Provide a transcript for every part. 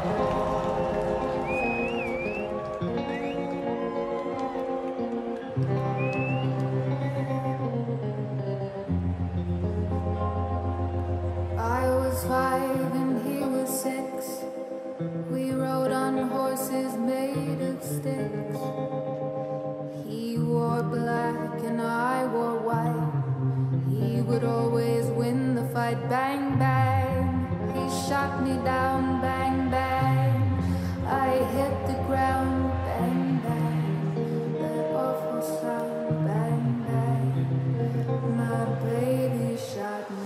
I was 5 and he was 6. We rode on horses made of sticks. He wore black and I wore white. He would always win the fight. Bang, bang. He shot me down. Bang, bang. I hit the ground. Bang, bang. That awful sound. Bang, bang. My baby shot me.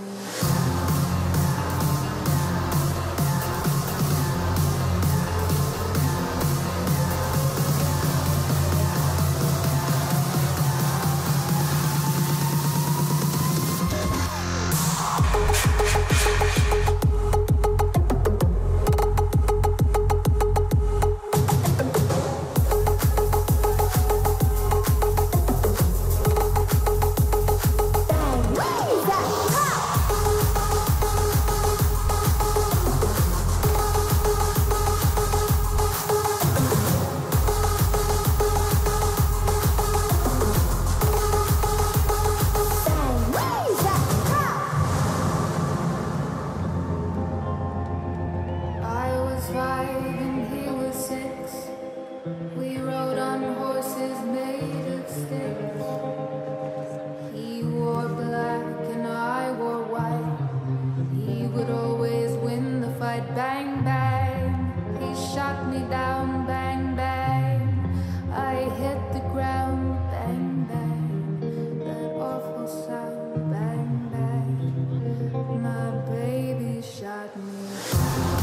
Bang, bang, he shot me down. Bang, bang, I hit the ground. Bang, bang, that awful sound. Bang, bang, my baby shot me.